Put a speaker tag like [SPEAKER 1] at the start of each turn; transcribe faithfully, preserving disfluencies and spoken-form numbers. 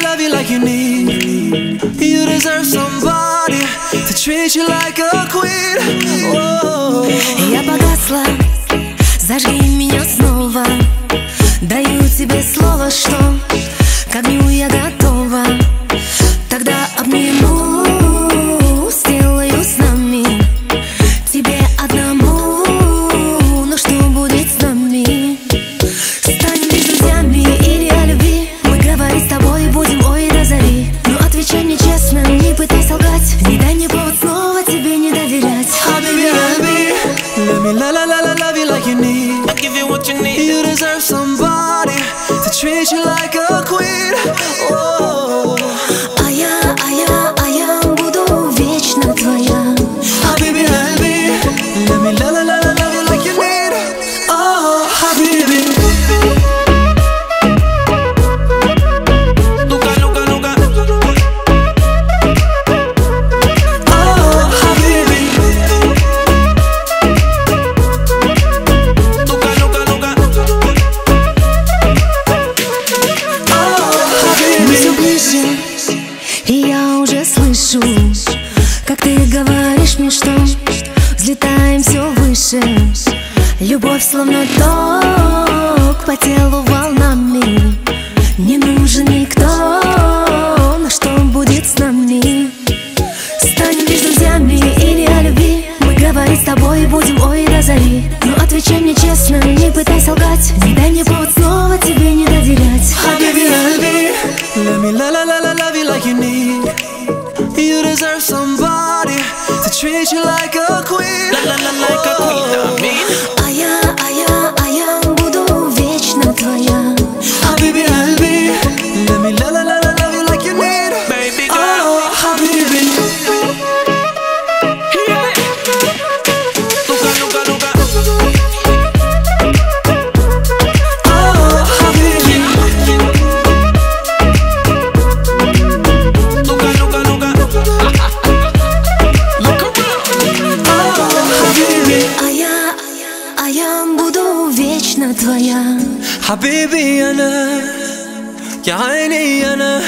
[SPEAKER 1] love you like you need. You deserve somebody to treat you like a queen. Whoa.
[SPEAKER 2] Я погасла, зажги меня снова. Даю тебе слово, что к огню я готова. Тогда обниму, сделаю с нами. Тебе одному, но что будет с нами? Станем ли друзьями или о любви? Мы говорить с тобой будем, ой, до зари. Но отвечай мне честно, не пытайся лгать. Не дай мне повод снова тебе не доверять.
[SPEAKER 1] Habibi, Habibi, let me la la la la love you like you need. I'll give you what you need. You deserve somebody to treat you like a queen. Oh.
[SPEAKER 2] А я, а я, а я буду вечно твоя.
[SPEAKER 1] Habibi, Habibi, let me la la la la love you like you need. Oh, Habibi. Luka, Luka, Luka. Oh, Habibi. Luka, Luka, Luka. Oh, Habibi.
[SPEAKER 2] Мы все ближе, и я уже слышу, как ты говоришь мне, что взлетаем все выше. Любовь словно ток по телу волнами. Не нужен никто, но что будет с нами? Станем ли друзьями или о любви? Мы говорить с тобой будем, ой, до зари. Но отвечай мне честно, не пытайся лгать. Не дай мне повод снова тебе не доверять.
[SPEAKER 1] Habibi, Habibi, let me la la la la love you like you need. You deserve somebody to treat you like a queen. La la la like a queen, I mean.
[SPEAKER 2] А я, а я, а я буду вечно твоя.
[SPEAKER 1] Habibi, Habibi, let me la la la la love you like you need. Baby girl, oh, Habibi. Yeah. Luka, Luka, Luka. Oh, Habibi. Luka, Luka, Luka. Look around. Oh, Habibi.
[SPEAKER 2] А я, а я буду вечно твоя.
[SPEAKER 1] حبيبي أنا يا عيني أنا